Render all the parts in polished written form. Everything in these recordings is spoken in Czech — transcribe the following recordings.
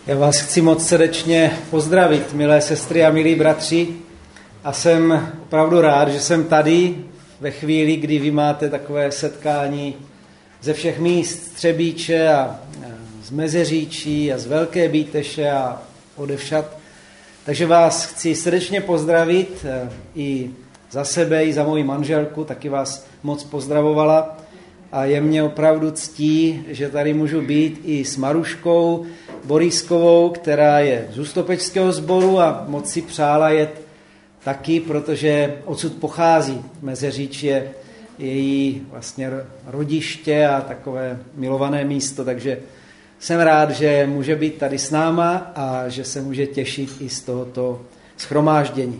Já vás chci moc srdečně pozdravit, milé sestry a milí bratři. A jsem opravdu rád, že jsem tady ve chvíli, kdy vy máte takové setkání ze všech míst, z Třebíče a z Mezeříčí a z Velké Bíteše a odevšad. Takže vás chci srdečně pozdravit i za sebe, i za moji manželku, taky vás moc pozdravovala. A je mě opravdu ctí, že tady můžu být i s Maruškou Borískovou, která je z Ústopečského sboru a moc si přála jet taky, protože odsud pochází. Mezeříč je její vlastně rodiště a takové milované místo, takže jsem rád, že může být tady s náma a že se může těšit i z tohoto shromáždění.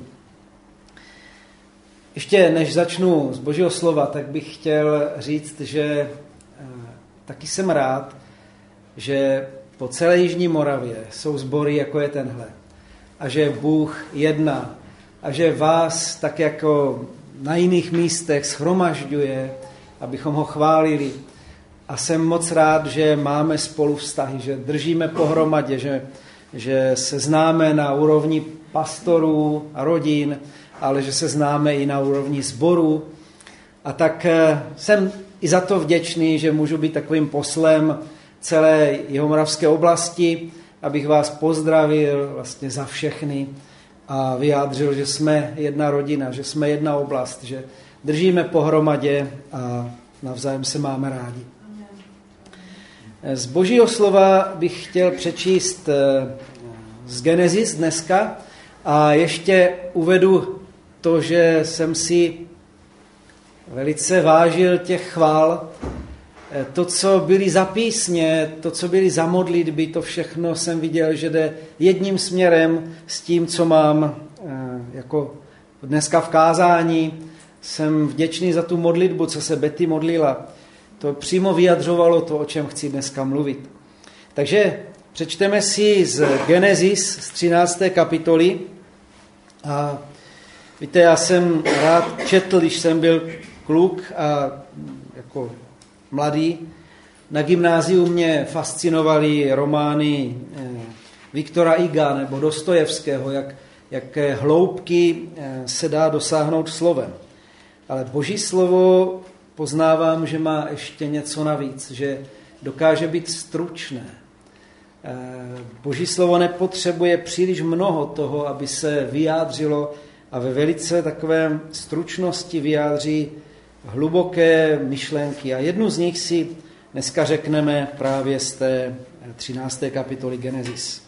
Ještě než začnu z Božího slova, tak bych chtěl říct, že taky jsem rád, že po celé Jižní Moravě jsou sbory, jako je tenhle. A že Bůh jedná. A že vás, tak jako na jiných místech, shromažďuje, abychom ho chválili. A jsem moc rád, že máme spolu vztahy, že držíme pohromadě, že se známe na úrovni pastorů a rodin, ale že se známe i na úrovni sboru. A tak jsem i za to vděčný, že můžu být takovým poslem celé jihomoravské oblasti, abych vás pozdravil vlastně za všechny a vyjádřil, že jsme jedna rodina, že jsme jedna oblast, že držíme pohromadě a navzájem se máme rádi. Z Božího slova bych chtěl přečíst z Genesis dneska a ještě uvedu to, že jsem si velice vážil těch chvál. To, co byly za písně, to, co byly za modlitby, to všechno jsem viděl, že jde jedním směrem s tím, co mám jako dneska v kázání. Jsem vděčný za tu modlitbu, co se Betty modlila. To přímo vyjadřovalo to, o čem chci dneska mluvit. Takže přečteme si z Genesis z 13. kapitoly. A víte, já jsem rád četl, když jsem byl kluk a jako mladý. Na gymnáziu mě fascinovaly romány Viktora Iga nebo Dostojevského, jaké hloubky se dá dosáhnout slovem. Ale Boží slovo poznávám, že má ještě něco navíc, že dokáže být stručné. Boží slovo nepotřebuje příliš mnoho toho, aby se vyjádřilo a ve velice takové stručnosti vyjádří hluboké myšlenky. A jednu z nich si dneska řekneme právě z té 13. kapitoly Genesis.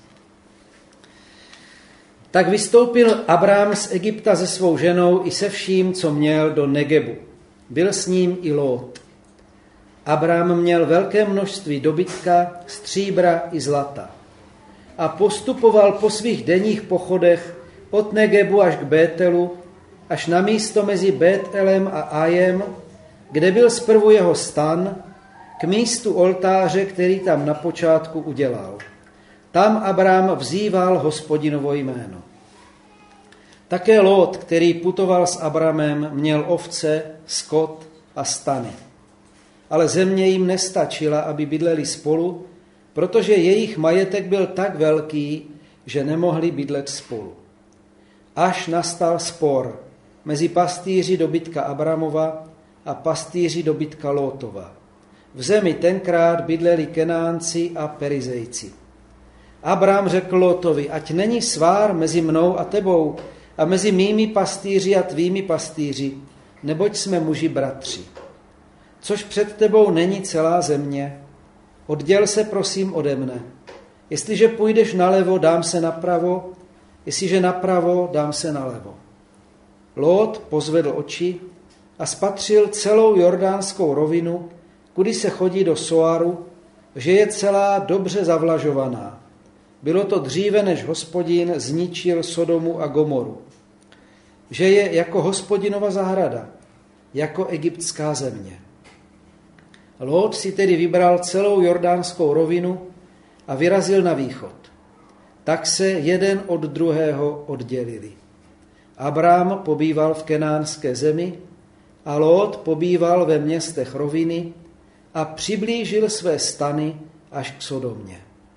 Tak vystoupil Abram z Egypta se svou ženou i se vším, co měl, do Negebu. Byl s ním i Lót. Abram měl velké množství dobytka, stříbra i zlata. A postupoval po svých denních pochodech od Negebu až k Bételu, až na místo mezi Bételem a Ajem, kde byl zprvu jeho stan, k místu oltáře, který tam na počátku udělal. Tam Abram vzýval Hospodinovo jméno. Také Lót, který putoval s Abramem, měl ovce, skot a stany. Ale země jim nestačila, aby bydleli spolu, protože jejich majetek byl tak velký, že nemohli bydlet spolu. Až nastal spor mezi pastýři dobytka Abramova a pastýři dobytka Lótova. V zemi tenkrát bydleli Kenánci a Perizejci. Abram řekl Lótovi, ať není svár mezi mnou a tebou a mezi mými pastýři a tvými pastýři, neboť jsme muži bratři. Což před tebou není celá země, odděl se prosím ode mne. Jestliže půjdeš nalevo, dám se napravo, jestliže napravo, dám se nalevo. Lót pozvedl oči a spatřil celou jordánskou rovinu, kudy se chodí do Soaru, že je celá dobře zavlažovaná. Bylo to dříve, než Hospodin zničil Sodomu a Gomoru. Že je jako Hospodinova zahrada, jako egyptská země. Lót si tedy vybral celou jordánskou rovinu a vyrazil na východ. Tak se jeden od druhého oddělili. Abram pobýval v kenánské zemi a Lót pobýval ve městech roviny a přiblížil své stany až k Sodomě.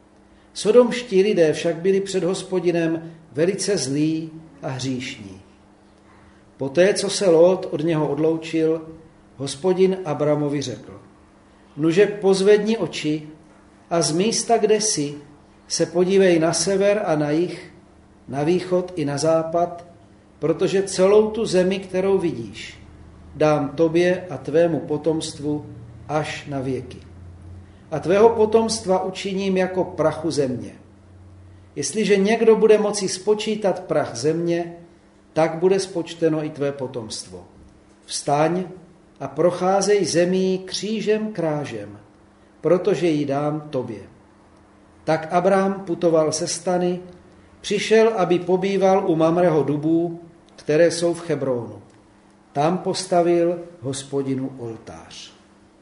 Sodomští lidé však byli před Hospodinem velice zlí a hříšní. Poté, co se Lót od něho odloučil, Hospodin Abramovi řekl: Nuže pozvedni oči a z místa, kde jsi, se podívej na sever a na jih, na východ i na západ, protože celou tu zemi, kterou vidíš, dám tobě a tvému potomstvu až na věky. A tvého potomstva učiním jako prachu země. Jestliže někdo bude moci spočítat prach země, tak bude spočteno i tvé potomstvo. Vstaň a procházej zemí křížem krážem, protože ji dám tobě. Tak Abram putoval se stany, přišel, aby pobýval u Mamreho dubů, které jsou v Chebronu. Tam postavil Hospodinu oltář.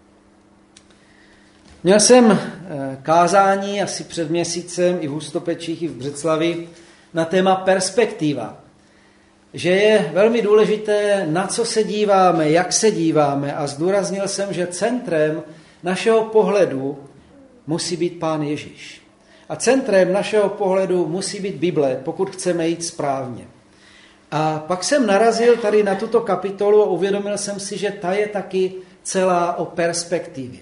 Měl jsem kázání asi před měsícem i v Hustopečích, i v Břeclavi na téma perspektiva. Že je velmi důležité, na co se díváme, jak se díváme, a zdůraznil jsem, že centrem našeho pohledu musí být Pán Ježíš. A centrem našeho pohledu musí být Bible, pokud chceme jít správně. A pak jsem narazil tady na tuto kapitolu a uvědomil jsem si, že ta je taky celá o perspektivě.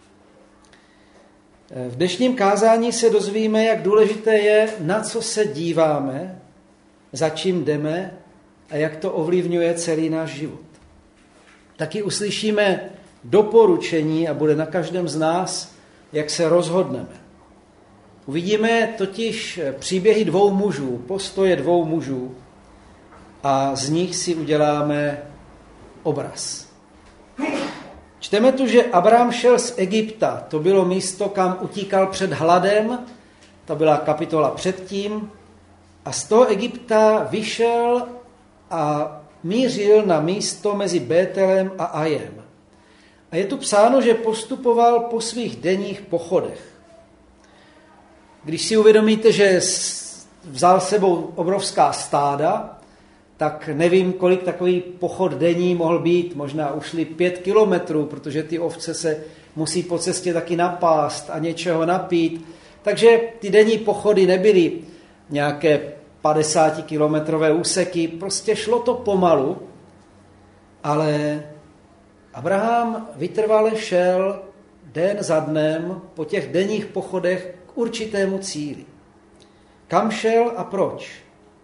V dnešním kázání se dozvíme, jak důležité je, na co se díváme, za čím jdeme a jak to ovlivňuje celý náš život. Taky uslyšíme doporučení a bude na každém z nás, jak se rozhodneme. Uvidíme totiž příběhy dvou mužů, postoje dvou mužů a z nich si uděláme obraz. Čteme tu, že Abram šel z Egypta, to bylo místo, kam utíkal před hladem, to byla kapitola předtím, a z toho Egypta vyšel a mířil na místo mezi Bételem a Ajem. A je tu psáno, že postupoval po svých denních pochodech. Když si uvědomíte, že vzal sebou obrovská stáda, tak nevím, kolik takový pochod denní mohl být. Možná ušli 5 kilometrů, protože ty ovce se musí po cestě taky napást a něčeho napít. Takže ty denní pochody nebyly nějaké 50-kilometrové úseky, prostě šlo to pomalu, ale Abraham vytrvale šel den za dnem po těch denních pochodech k určitému cíli. Kam šel a proč?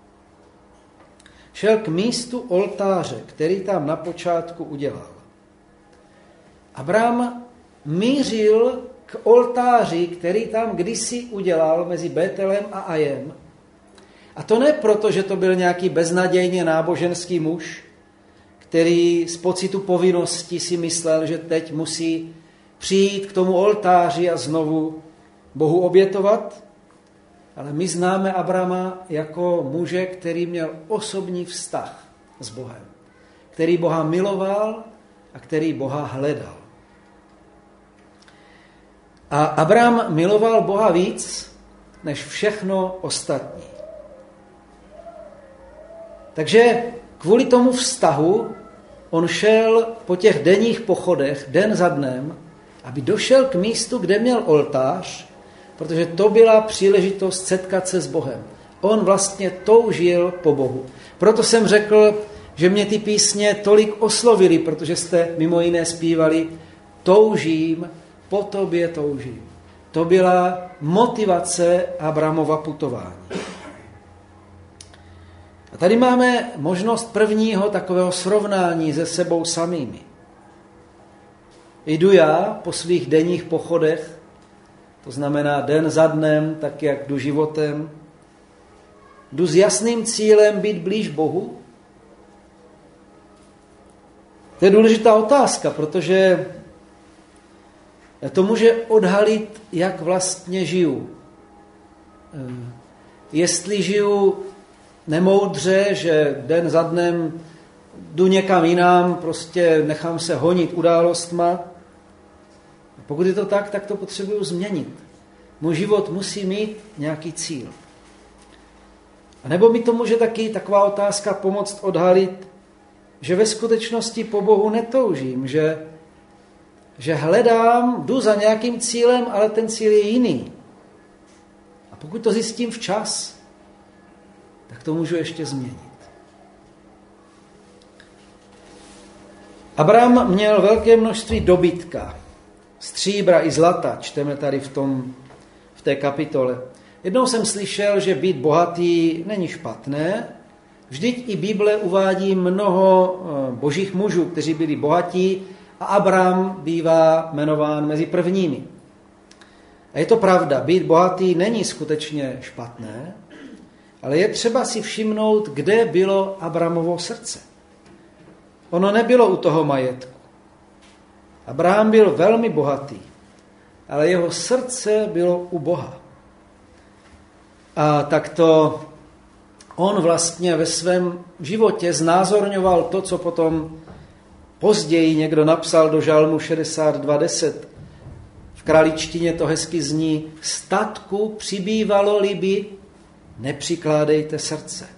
Šel k místu oltáře, který tam na počátku udělal. Abraham mířil k oltáři, který tam kdysi udělal mezi Bételem a Ajem. A to ne proto, že to byl nějaký beznadějně náboženský muž, který z pocitu povinnosti si myslel, že teď musí přijít k tomu oltáři a znovu Bohu obětovat. Ale my známe Abrama jako muže, který měl osobní vztah s Bohem, který Boha miloval a který Boha hledal. A Abram miloval Boha víc než všechno ostatní. Takže kvůli tomu vztahu on šel po těch denních pochodech, den za dnem, aby došel k místu, kde měl oltář, protože to byla příležitost setkat se s Bohem. On vlastně toužil po Bohu. Proto jsem řekl, že mě ty písně tolik oslovily, protože jste mimo jiné zpívali toužím, po tobě toužím. To byla motivace Abramova putování. A tady máme možnost prvního takového srovnání se sebou samými. Jdu já po svých denních pochodech, to znamená den za dnem, tak jak jdu životem, jdu s jasným cílem být blíž Bohu? To je důležitá otázka, protože to může odhalit, jak vlastně žiju. Jestli žiju nemoudře, že den za dnem jdu někam jinam, prostě nechám se honit událostma. Pokud je to tak, tak to potřebuju změnit. Můj život musí mít nějaký cíl. A nebo mi to může taky taková otázka pomoct odhalit, že ve skutečnosti po Bohu netoužím, že hledám, jdu za nějakým cílem, ale ten cíl je jiný. A pokud to zjistím včas, tak to můžu ještě změnit. Abraham měl velké množství dobytka, stříbra i zlata, čteme tady v té kapitole. Jednou jsem slyšel, že být bohatý není špatné, vždyť i Bible uvádí mnoho božích mužů, kteří byli bohatí a Abraham bývá jmenován mezi prvními. A je to pravda, být bohatý není skutečně špatné, ale je třeba si všimnout, kde bylo Abrahamovo srdce. Ono nebylo u toho majetku. Abraham byl velmi bohatý, ale jeho srdce bylo u Boha. A takto on vlastně ve svém životě znázorňoval to, co potom později někdo napsal do Žalmu 62:10. V kraličtině to hezky zní: statku přibývalo-li, nepřikládejte srdce.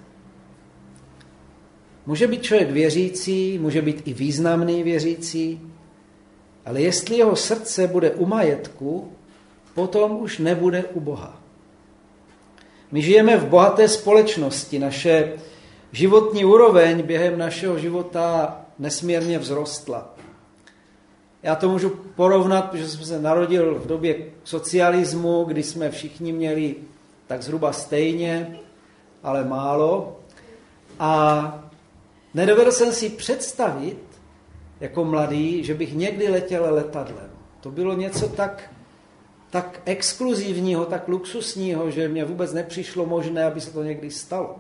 Může být člověk věřící, může být i významný věřící, ale jestli jeho srdce bude u majetku, potom už nebude u Boha. My žijeme v bohaté společnosti, naše životní úroveň během našeho života nesmírně vzrostla. Já to můžu porovnat, protože jsem se narodil v době socialismu, kdy jsme všichni měli tak zhruba stejně, ale málo. A nedovedl jsem si představit jako mladý, že bych někdy letěl letadlem. To bylo něco tak exkluzivního, tak luxusního, že mě vůbec nepřišlo možné, aby se to někdy stalo.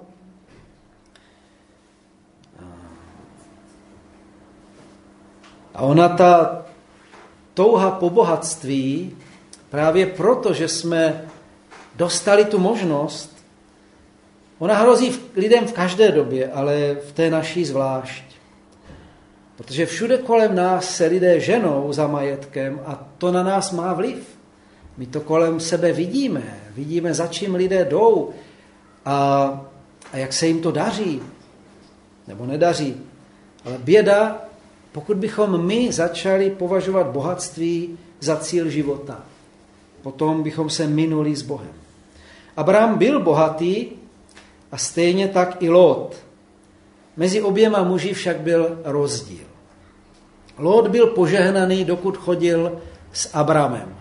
A ona ta touha po bohatství, právě proto, že jsme dostali tu možnost, ona hrozí lidem v každé době, ale v té naší zvlášť. Protože všude kolem nás se lidé ženou za majetkem a to na nás má vliv. My to kolem sebe vidíme, za čím lidé jdou a jak se jim to daří, nebo nedaří. Ale běda, pokud bychom my začali považovat bohatství za cíl života. Potom bychom se minuli s Bohem. Abraham byl bohatý a stejně tak i Lót. Mezi oběma muži však byl rozdíl. Lót byl požehnaný, dokud chodil s Abramem.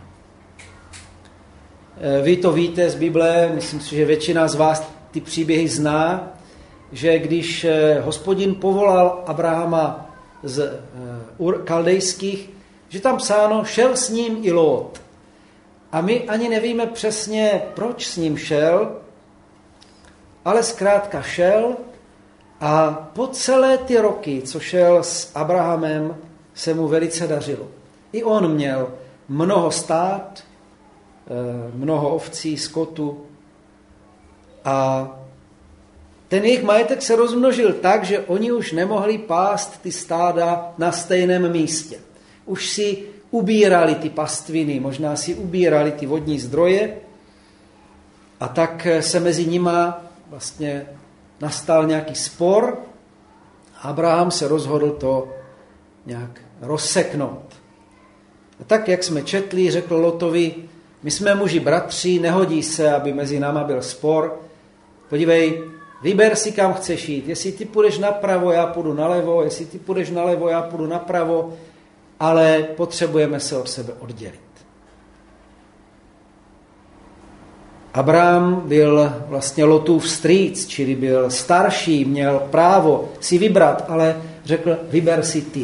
Vy to víte z Bible, myslím si, že většina z vás ty příběhy zná, že když Hospodin povolal Abrahama z Kaldejských, že tam psáno, šel s ním i Lót. A my ani nevíme přesně, proč s ním šel, ale zkrátka šel a po celé ty roky, co šel s Abrahamem, se mu velice dařilo. I on měl mnoho stát, mnoho ovcí, skotu a ten jejich majetek se rozmnožil tak, že oni už nemohli pást ty stáda na stejném místě. Už si ubírali ty pastviny, možná si ubírali ty vodní zdroje a tak se mezi nima vlastně nastal nějaký spor. Abraham se rozhodl to nějak rozseknout. A tak, jak jsme četli, řekl Lotovi, my jsme muži bratři, nehodí se, aby mezi náma byl spor. Podívej, vyber si, kam chceš jít. Jestli ty půjdeš napravo, já půjdu nalevo, jestli ty půjdeš nalevo, já půjdu napravo, ale potřebujeme se od sebe oddělit. Abraham byl vlastně Lotův strýc, čili byl starší, měl právo si vybrat, ale řekl, vyber si ty.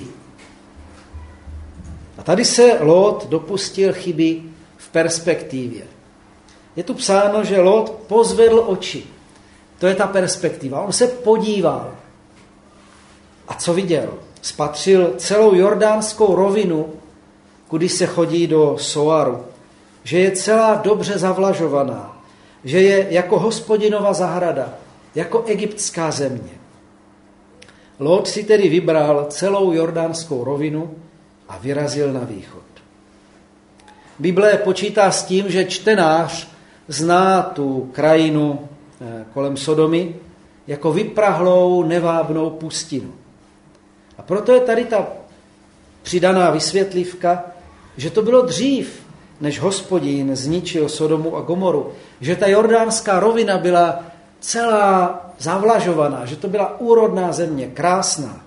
A tady se Lot dopustil chyby v perspektivě. Je tu psáno, že Lot pozvedl oči. To je ta perspektiva. On se podíval. A co viděl? Spatřil celou jordánskou rovinu, kudy se chodí do Soaru. Že je celá dobře zavlažovaná. Že je jako Hospodinova zahrada. Jako egyptská země. Lot si tedy vybral celou jordánskou rovinu a vyrazil na východ. Bible počítá s tím, že čtenář zná tu krajinu kolem Sodomy jako vyprahlou, nevábnou pustinu. A proto je tady ta přidaná vysvětlivka, že to bylo dřív, než Hospodin zničil Sodomu a Gomoru. Že ta jordánská rovina byla celá zavlažovaná, že to byla úrodná země, krásná,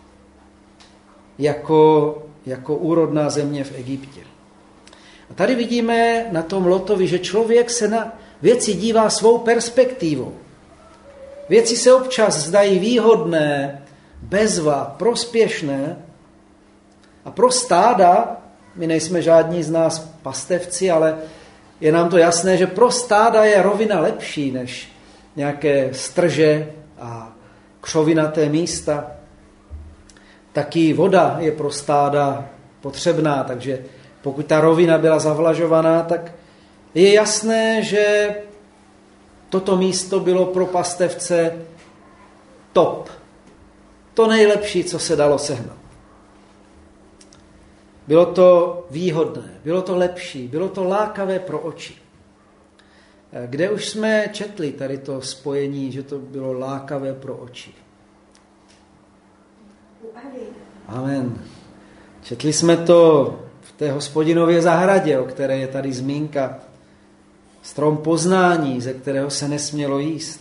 jako úrodná země v Egyptě. A tady vidíme na tom Lotovi, že člověk se na věci dívá svou perspektivou. Věci se občas zdají výhodné, bezva, prospěšné a pro stáda, my nejsme žádní z nás pastevci, ale je nám to jasné, že pro stáda je rovina lepší než nějaké strže a křovinaté místa. Taky voda je pro stáda potřebná, takže pokud ta rovina byla zavlažovaná, tak je jasné, že toto místo bylo pro pastevce top. To nejlepší, co se dalo sehnat. Bylo to výhodné, bylo to lepší, bylo to lákavé pro oči. Kde už jsme četli tady to spojení, že to bylo lákavé pro oči? Amen. Četli jsme to v té Hospodinově zahradě, o které je tady zmínka. Strom poznání, ze kterého se nesmělo jíst.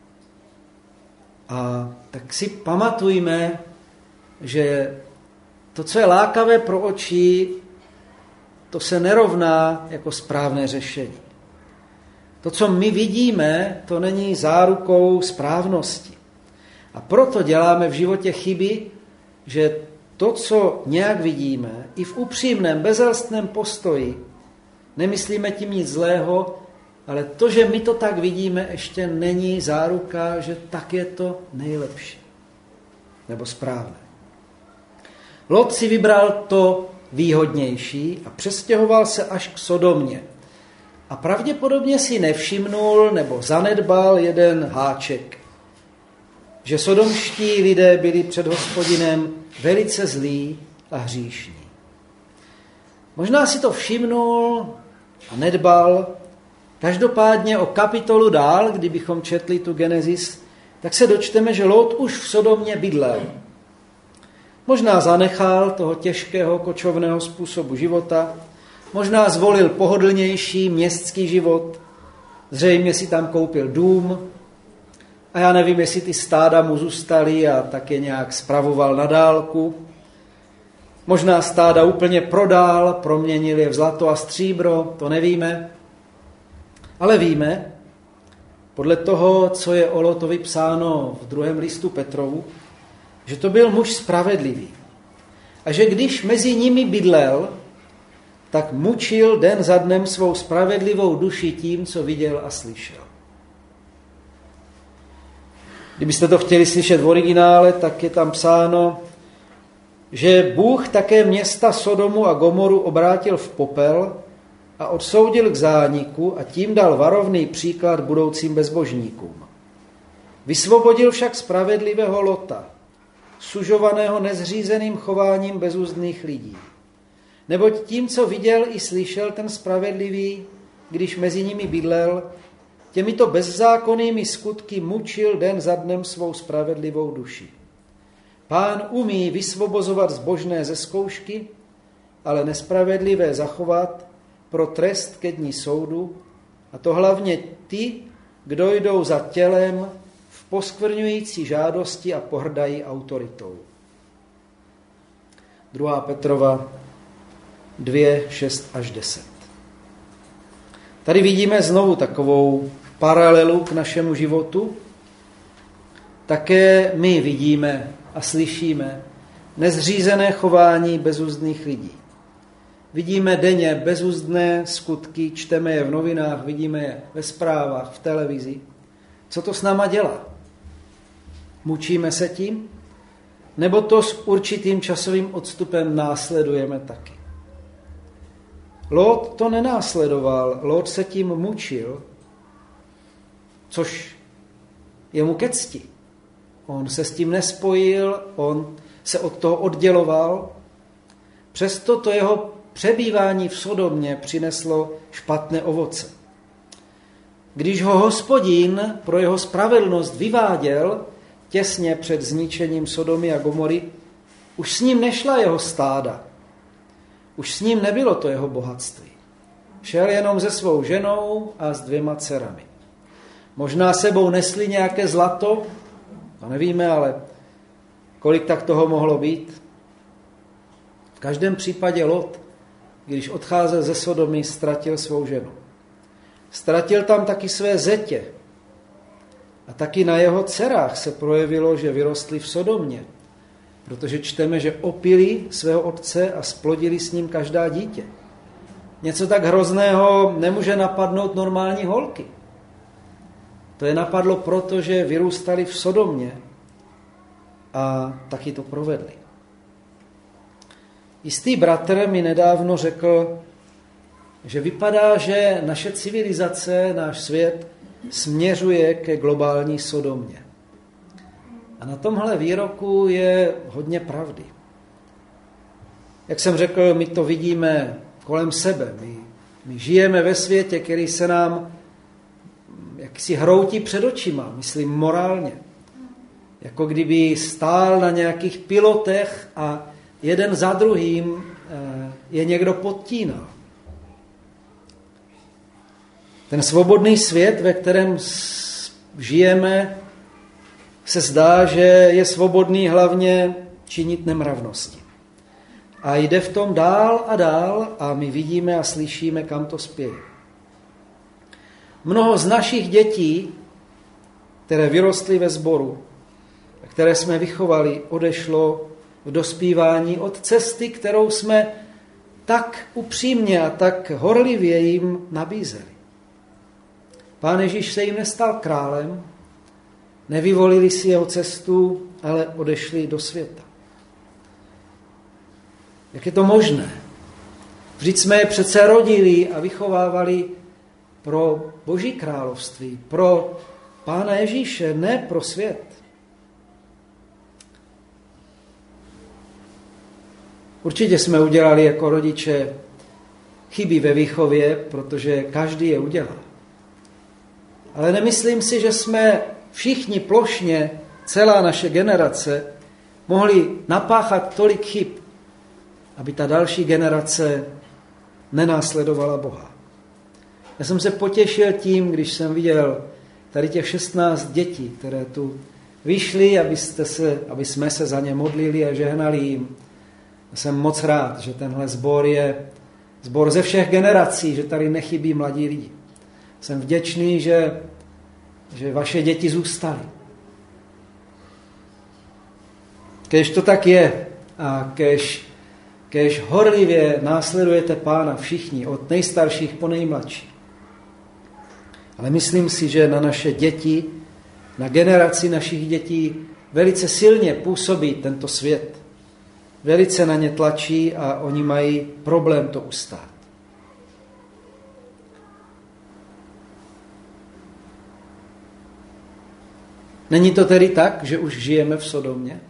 A tak si pamatujme, že to, co je lákavé pro oči, to se nerovná jako správné řešení. To, co my vidíme, to není zárukou správnosti. A proto děláme v životě chyby, že to, co nějak vidíme, i v upřímném, bezelstném postoji, nemyslíme tím nic zlého, ale to, že my to tak vidíme, ještě není záruka, že tak je to nejlepší. Nebo správné. Lot si vybral to výhodnější a přestěhoval se až k Sodomě. A pravděpodobně si nevšimnul nebo zanedbal jeden háček. Že sodomští lidé byli před Hospodinem velice zlí a hříšní. Možná si to všimnul a nedbal. Každopádně o kapitolu dál, kdybychom četli tu Genesis, tak se dočteme, že Lot už v Sodomě bydlel. Možná zanechal toho těžkého kočovného způsobu života, možná zvolil pohodlnější městský život, zřejmě si tam koupil dům a já nevím, jestli ty stáda mu zůstaly a tak je nějak spravoval na dálku. Možná stáda úplně prodal, proměnil je v zlato a stříbro, to nevíme. Ale víme, podle toho, co je o Lotovi psáno v 2. listu Petrovu, že to byl muž spravedlivý. A že když mezi nimi bydlel, tak mučil den za dnem svou spravedlivou duši tím, co viděl a slyšel. Kdybyste to chtěli slyšet v originále, tak je tam psáno, že Bůh také města Sodomu a Gomoru obrátil v popel a odsoudil k zániku a tím dal varovný příklad budoucím bezbožníkům. Vysvobodil však spravedlivého Lota, sužovaného nezřízeným chováním bezúzdných lidí. Neboť tím, co viděl i slyšel ten spravedlivý, když mezi nimi bydlel, těmito bezzákonnými skutky mučil den za dnem svou spravedlivou duši. Pán umí vysvobozovat zbožné ze zkoušky, ale nespravedlivé zachovat pro trest ke dni soudu, a to hlavně ty, kdo jdou za tělem v poskvrňující žádosti a pohrdají autoritou. 2. Petrova 2, 6 až 10. Tady vidíme znovu takovou paralelu k našemu životu. Také my vidíme a slyšíme nezřízené chování bezúzdných lidí. Vidíme denně bezúzdné skutky, čteme je v novinách, vidíme je ve zprávách, v televizi. Co to s náma dělá? Mučíme se tím? Nebo to s určitým časovým odstupem následujeme taky? Lot to nenásledoval, Lot se tím mučil, což je mu ke cti. On se s tím nespojil, on se od toho odděloval. Přesto to jeho přebývání v Sodomě přineslo špatné ovoce. Když ho Hospodin pro jeho spravedlnost vyváděl těsně před zničením Sodomy a Gomory, už s ním nešla jeho stáda. Už s ním nebylo to jeho bohatství. Šel jenom se svou ženou a s 2 dcerami. Možná sebou nesli nějaké zlato, to nevíme, ale kolik tak toho mohlo být. V každém případě Lot, když odcházel ze Sodomy, ztratil svou ženu. Ztratil tam taky své zetě. A taky na jeho dcerách se projevilo, že vyrostly v Sodomě. Protože čteme, že opili svého otce a splodili s ním každá dítě. Něco tak hrozného nemůže napadnout normální holky. To je napadlo proto, že vyrůstali v Sodomě a taky to provedli. Jistý bratr mi nedávno řekl, že vypadá, že naše civilizace, náš svět směřuje ke globální Sodomě. A na tomhle výroku je hodně pravdy. Jak jsem řekl, my to vidíme kolem sebe. My žijeme ve světě, který se nám jaksi hroutí před očima, myslím morálně. Jako kdyby stál na nějakých pilotech a jeden za druhým je někdo podtínal. Ten svobodný svět, ve kterém žijeme, se zdá, že je svobodný hlavně činit nemravnosti. A jde v tom dál a dál a my vidíme a slyšíme, kam to spěje. Mnoho z našich dětí, které vyrostly ve sboru, které jsme vychovali, odešlo v dospívání od cesty, kterou jsme tak upřímně a tak horlivě jim nabízeli. Pán Ježíš se jim nestal králem, nevyvolili si jeho cestu, ale odešli do světa. Jak je to možné? Vždyť jsme je přece rodili a vychovávali pro Boží království, pro Pána Ježíše, ne pro svět. Určitě jsme udělali jako rodiče chyby ve výchově, protože každý je udělal. Ale nemyslím si, že jsme všichni plošně, celá naše generace, mohli napáchat tolik chyb, aby ta další generace nenásledovala Boha. Já jsem se potěšil tím, když jsem viděl tady těch 16 dětí, které tu vyšly, aby jsme se za ně modlili a žehnali jim. Jsem moc rád, že tenhle sbor je sbor ze všech generací, že tady nechybí mladí lidi. Jsem vděčný, že vaše děti zůstaly. Kéž to tak je a kéž horlivě následujete Pána všichni, od nejstarších po nejmladší. Ale myslím si, že na naše děti, na generaci našich dětí velice silně působí tento svět. Velice na ně tlačí a oni mají problém to ustát. Není to tedy tak, že už žijeme v Sodomě?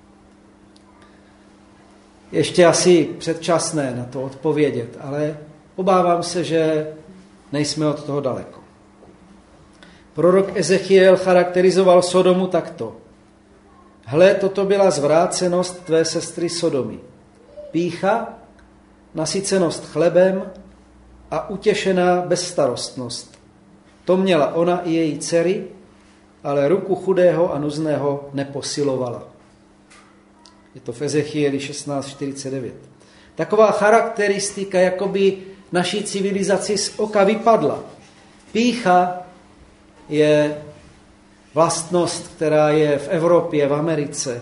Ještě asi předčasné na to odpovědět, ale obávám se, že nejsme od toho daleko. Prorok Ezechiel charakterizoval Sodomu takto. Hle, toto byla zvrácenost tvé sestry Sodomy. Pýcha, nasycenost chlebem a utěšená bezstarostnost. To měla ona i její dcery, ale ruku chudého a nuzného neposilovala. Je to v Ezechieli 16:49. Taková charakteristika jakoby naší civilizaci z oka vypadla. Pýcha je vlastnost, která je v Evropě, v Americe.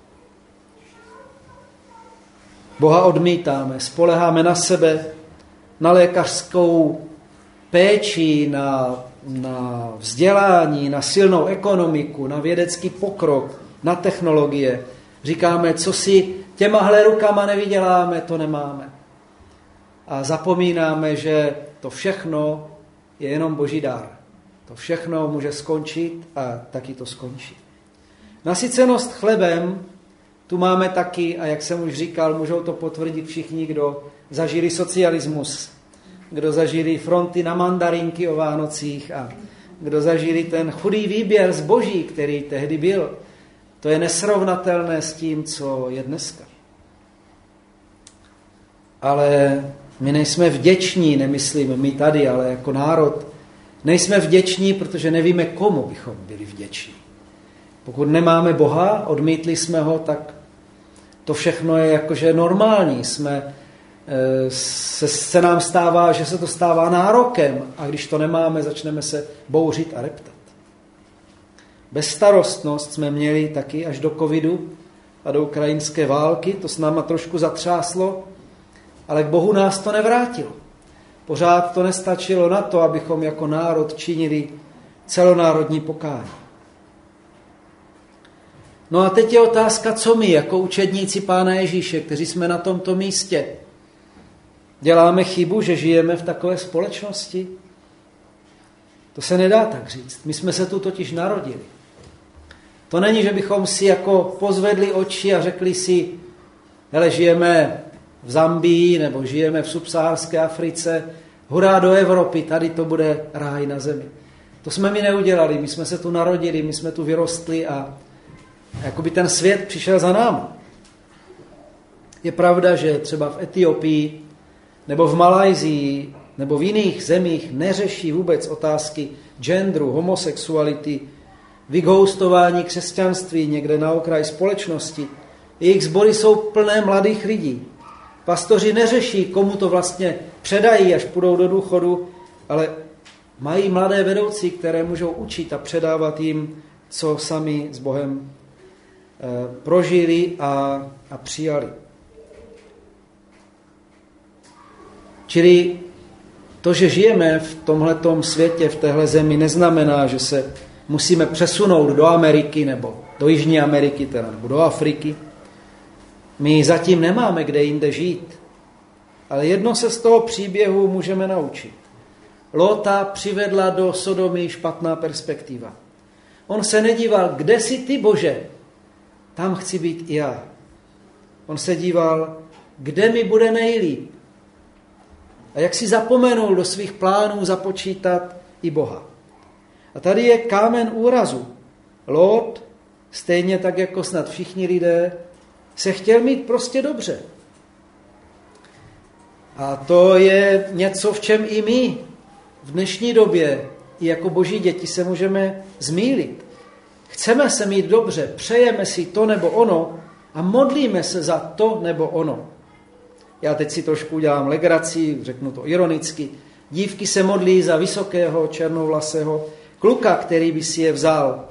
Boha odmítáme, spoleháme na sebe, na lékařskou péči, na vzdělání, na silnou ekonomiku, na vědecký pokrok, na technologie. Říkáme, co si těmahle rukama nevyděláme, to nemáme. A zapomínáme, že to všechno je jenom Boží dar. To všechno může skončit a taky to skončí. Nasycenost chlebem tu máme taky, a jak jsem už říkal, můžou to potvrdit všichni, kdo zažili socialismus, kdo zažili fronty na mandarinky o Vánocích a kdo zažili ten chudý výběr zboží, který tehdy byl. To je nesrovnatelné s tím, co je dneska. Ale My nejsme vděční, nemyslím my tady, ale jako národ. Nejsme vděční, protože nevíme, komu bychom byli vděční. Pokud nemáme Boha, odmítli jsme ho, tak to všechno je jakože normální. Se nám stává, že se to stává nárokem a když to nemáme, začneme se bouřit a reptat. Bezstarostnost jsme měli taky až do covidu a do ukrajinské války, to s náma trošku zatřáslo, ale k Bohu nás to nevrátilo. Pořád to nestačilo na to, abychom jako národ činili celonárodní pokání. No a teď je otázka, co my, jako učedníci Pána Ježíše, kteří jsme na tomto místě, děláme chybu, že žijeme v takové společnosti? To se nedá tak říct. My jsme se tu totiž narodili. To není, že bychom si jako pozvedli oči a řekli si, hele, žijeme v Zambii nebo žijeme v subsaharské Africe, hurá do Evropy, tady to bude ráj na zemi. To jsme my neudělali, my jsme se tu narodili, my jsme tu vyrostli a jakoby ten svět přišel za námi. Je pravda, že třeba v Etiopii nebo v Malajsii nebo v jiných zemích neřeší vůbec otázky genderu, homosexuality, vyghostování křesťanství někde na okraji společnosti. Jejich sbory jsou plné mladých lidí. Pastoři neřeší, komu to vlastně předají, až půjdou do důchodu, ale mají mladé vedoucí, které můžou učit a předávat jim, co sami s Bohem prožili a přijali. Čili to, že žijeme v tomhletom světě, v téhle zemi, neznamená, že se musíme přesunout do Ameriky nebo do Jižní Ameriky, teda, nebo do Afriky. My zatím nemáme kde jinde žít. Ale jedno se z toho příběhu můžeme naučit. Lóta přivedla do Sodomy špatná perspektiva. On se nedíval, kde jsi ty, Bože, tam chci být i já. On se díval, kde mi bude nejlíp. A jak si zapomenul do svých plánů započítat i Boha. A tady je kámen úrazu. Lót, stejně tak jako snad všichni lidé, se chtěl mít prostě dobře. A to je něco, v čem i my v dnešní době i jako boží děti se můžeme zmýlit. Chceme se mít dobře, přejeme si to nebo ono a modlíme se za to nebo ono. Já teď si trošku udělám legraci, řeknu to ironicky. Dívky se modlí za vysokého, černovlasého kluka, který by si je vzal.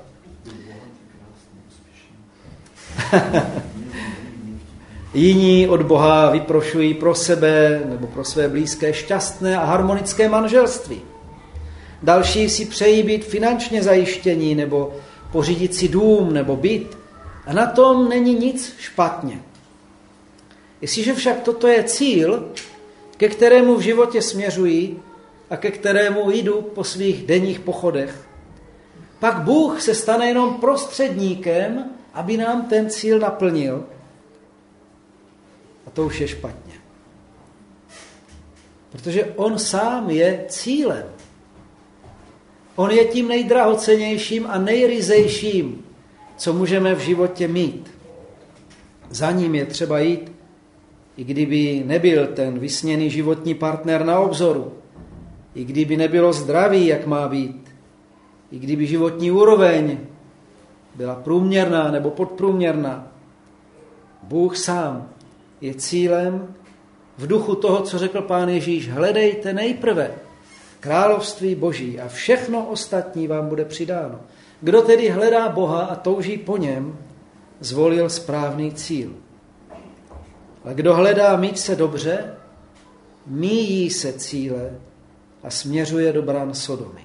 Jiní od Boha vyprošují pro sebe nebo pro své blízké šťastné a harmonické manželství. Další si přejí být finančně zajištění nebo pořídit si dům nebo byt. A na tom není nic špatně. Jestliže však toto je cíl, ke kterému v životě směřují a ke kterému jdu po svých denních pochodech, pak Bůh se stane jenom prostředníkem, aby nám ten cíl naplnil. A to už je špatně. Protože on sám je cílem. On je tím nejdrahocennějším a nejryzejším, co můžeme v životě mít. Za ním je třeba jít, i kdyby nebyl ten vysněný životní partner na obzoru, i kdyby nebylo zdraví, jak má být, i kdyby životní úroveň byla průměrná nebo podprůměrná. Bůh sám je cílem v duchu toho, co řekl Pán Ježíš. Hledejte nejprve království Boží a všechno ostatní vám bude přidáno. Kdo tedy hledá Boha a touží po něm, zvolil správný cíl. A kdo hledá mít se dobře, míjí se cíle a směřuje do bran Sodomy.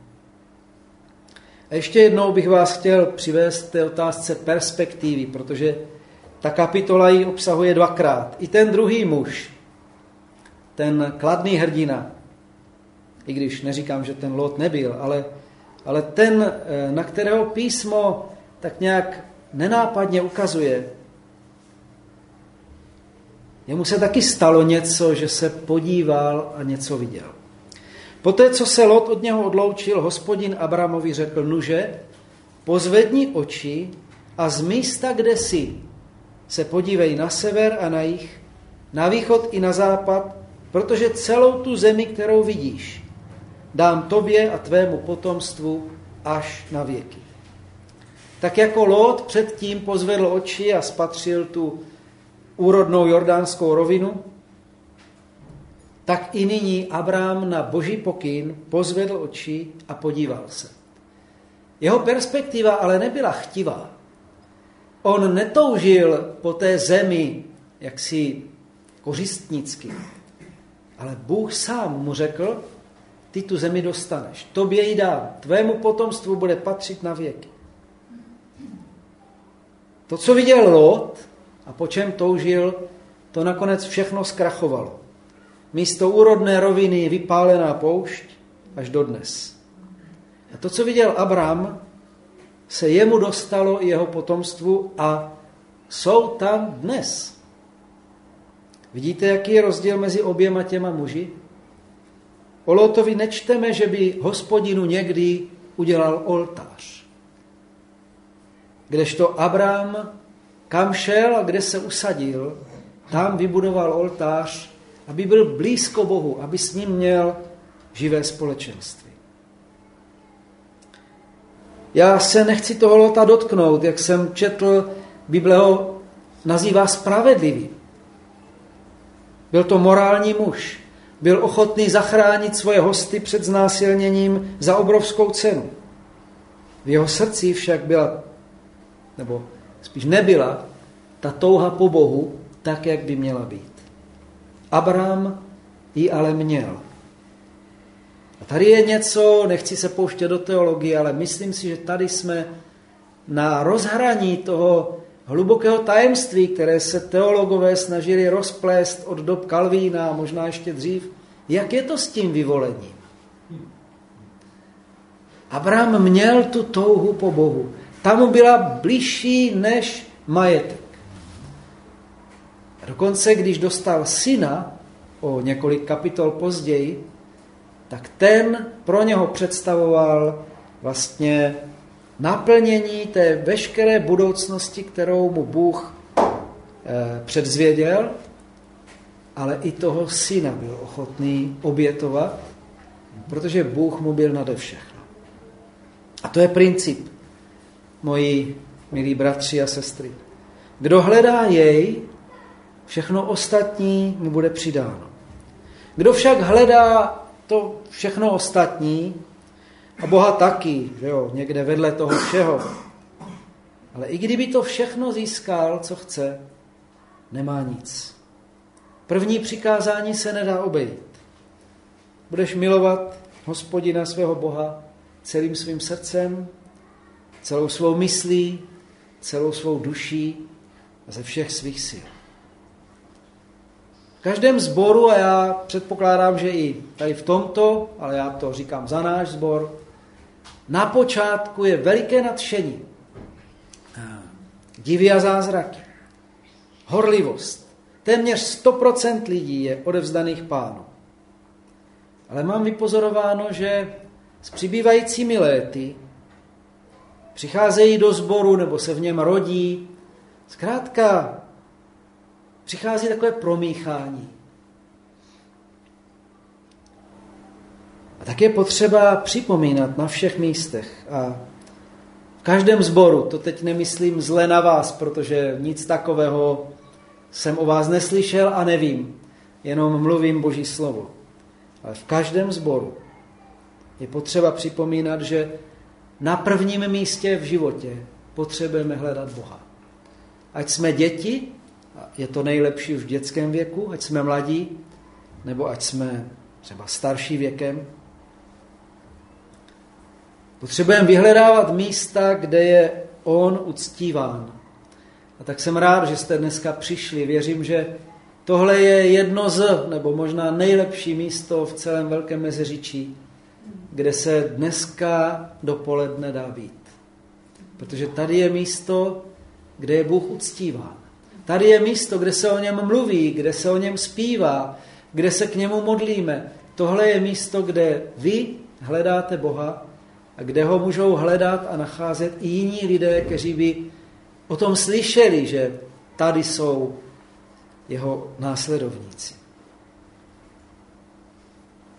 A ještě jednou bych vás chtěl přivést té otázce perspektivy, protože ta kapitola ji obsahuje dvakrát. I ten druhý muž, ten kladný hrdina, i když neříkám, že ten Lót nebyl, ale ten, na kterého písmo tak nějak nenápadně ukazuje, jemu se taky stalo něco, že se podíval a něco viděl. Poté, co se Lot od něho odloučil, Hospodin Abramovi řekl: nuže, pozvedni oči a z místa, kde jsi, se podívej na sever a na jih, na východ i na západ protože celou tu zemi, kterou vidíš, dám tobě a tvému potomstvu až na věky. Tak jako Lót předtím pozvedl oči a spatřil tu úrodnou jordánskou rovinu, tak i nyní Abrám na boží pokyn pozvedl oči a podíval se. Jeho perspektiva ale nebyla chtivá. On netoužil po té zemi jaksi kořistnicky, ale Bůh sám mu řekl, ty tu zemi dostaneš, tobě ji dám, tvému potomstvu bude patřit na věky. To, co viděl Lót a po čem toužil, to nakonec všechno zkrachovalo. Místo úrodné roviny vypálená poušť až dodnes. A to, co viděl Abram, se jemu dostalo i jeho potomstvu a jsou tam dnes. Vidíte, jaký je rozdíl mezi oběma těma muži? O Lótovi nečteme, že by Hospodinu někdy udělal oltář. Kdežto Abram, kam šel a kde se usadil, tam vybudoval oltář, aby byl blízko Bohu, aby s ním měl živé společenství. Já se nechci toho Lota dotknout, jak jsem četl, Bible ho nazývá spravedlivý. Byl to morální muž. Byl ochotný zachránit svoje hosty před znásilněním za obrovskou cenu. V jeho srdci však byla, nebo spíš nebyla, ta touha po Bohu tak, jak by měla být. Abraham ji ale měl. A tady je něco, nechci se pouštět do teologie, ale myslím si, že tady jsme na rozhraní toho hlubokého tajemství, které se teologové snažili rozplést od dob Kalvína a možná ještě dřív. Jak je to s tím vyvolením? Abraham měl tu touhu po Bohu. Ta mu byla bližší než majetek. A dokonce, když dostal syna, o několik kapitol později, tak ten pro něho představoval vlastně naplnění té veškeré budoucnosti, kterou mu Bůh předzvěděl, ale i toho syna byl ochotný obětovat, protože Bůh mu byl nade všechno. A to je princip, moji milí bratři a sestry. Kdo hledá jej, všechno ostatní mu bude přidáno. Kdo však hledá to všechno ostatní, a Boha taky, že jo, někde vedle toho všeho, ale i kdyby to všechno získal, co chce, nemá nic. První přikázání se nedá obejít. Budeš milovat Hospodina svého Boha celým svým srdcem, celou svou myslí, celou svou duší a ze všech svých sil. V každém sboru, a já předpokládám, že i tady v tomto, ale já to říkám za náš sbor, na počátku je veliké nadšení, divy a zázraky, horlivost. Téměř 100% lidí je odevzdaných Pánu. Ale mám vypozorováno, že s přibývajícími léty přicházejí do sboru nebo se v něm rodí. Zkrátka přichází takové promíchání. A tak je potřeba připomínat na všech místech a v každém sboru, to teď nemyslím zle na vás, protože nic takového jsem o vás neslyšel a nevím, jenom mluvím Boží slovo. Ale v každém sboru je potřeba připomínat, že na prvním místě v životě potřebujeme hledat Boha. Ať jsme děti, je to nejlepší už v dětském věku, ať jsme mladí, nebo ať jsme třeba starší věkem. Potřebujeme vyhledávat místa, kde je on uctíván. A tak jsem rád, že jste dneska přišli. Věřím, že tohle je jedno z, nebo možná nejlepší místo v celém Velkém Meziříčí, kde se dneska dopoledne dá být. Protože tady je místo, kde je Bůh uctíván. Tady je místo, kde se o něm mluví, kde se o něm zpívá, kde se k němu modlíme. Tohle je místo, kde vy hledáte Boha a kde ho můžou hledat a nacházet i jiní lidé, kteří by o tom slyšeli, že tady jsou jeho následovníci.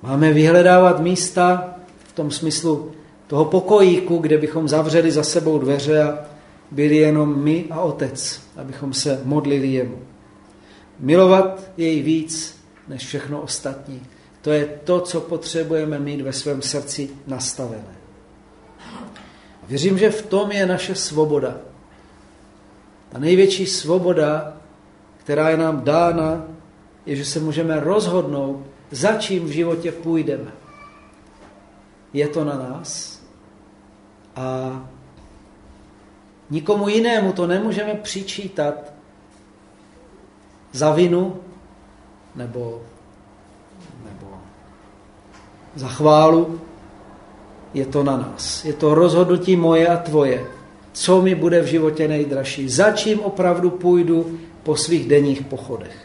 Máme vyhledávat místa v tom smyslu toho pokojíku, kde bychom zavřeli za sebou dveře a byli jenom my a Otec, abychom se modlili jemu. Milovat jej víc než všechno ostatní. To je to, co potřebujeme mít ve svém srdci nastavené. Věřím, že v tom je naše svoboda. Ta největší svoboda, která je nám dána, je, že se můžeme rozhodnout, za čím v životě půjdeme. Je to na nás a nikomu jinému to nemůžeme přičítat za vinu nebo za chválu. Je to na nás. Je to rozhodnutí moje a tvoje. Co mi bude v životě nejdražší. Za čím opravdu půjdu po svých denních pochodech.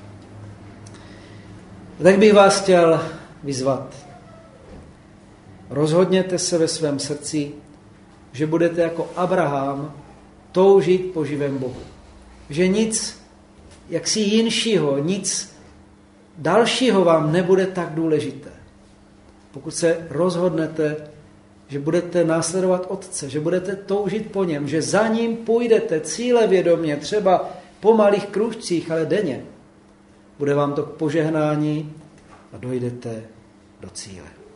Tak bych vás chtěl vyzvat. Rozhodněte se ve svém srdci, že budete jako Abraham toužit po živém Bohu. Že nic jaksi jinšího, nic dalšího vám nebude tak důležité. Pokud se rozhodnete, že budete následovat Otce, že budete toužit po něm, že za ním půjdete cílevědomě, třeba po malých kružcích, ale denně, bude vám to k požehnání a dojdete do cíle.